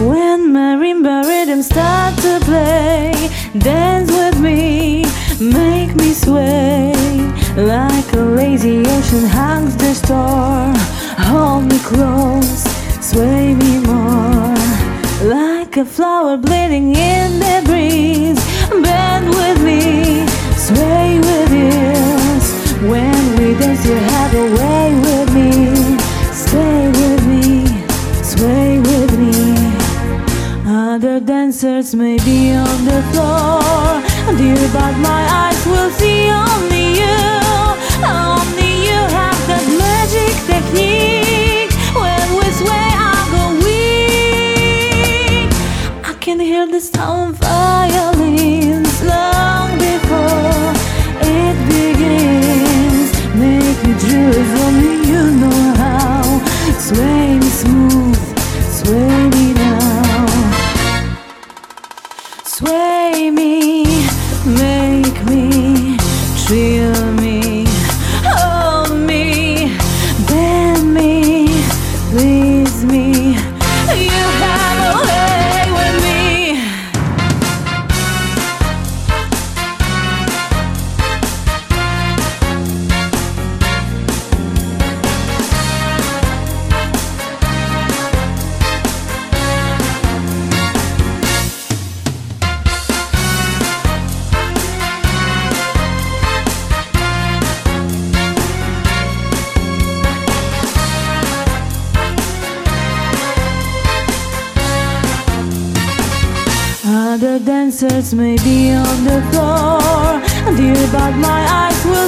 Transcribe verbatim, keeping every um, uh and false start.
When marimba rhythms start to play, dance with me, make me sway. Like a lazy ocean hugs the shore, hold me close, sway me more. Like a flower bleeding in the breeze, bend with me, sway with ears. When we dance you have a way with me, stay with me, sway with me. Other dancers may be on the floor, dear, but my eyes will see only you. Only you have that magic technique. When we sway I go weak. I can hear the sound of violins long before it begins. Make me choose, only you know how. Sway me smooth, sway me now. Sway me, make me, thrill me, hold me, bend me, please me. You have a way with me. Other dancers may be on the floor, dear, but my eyes will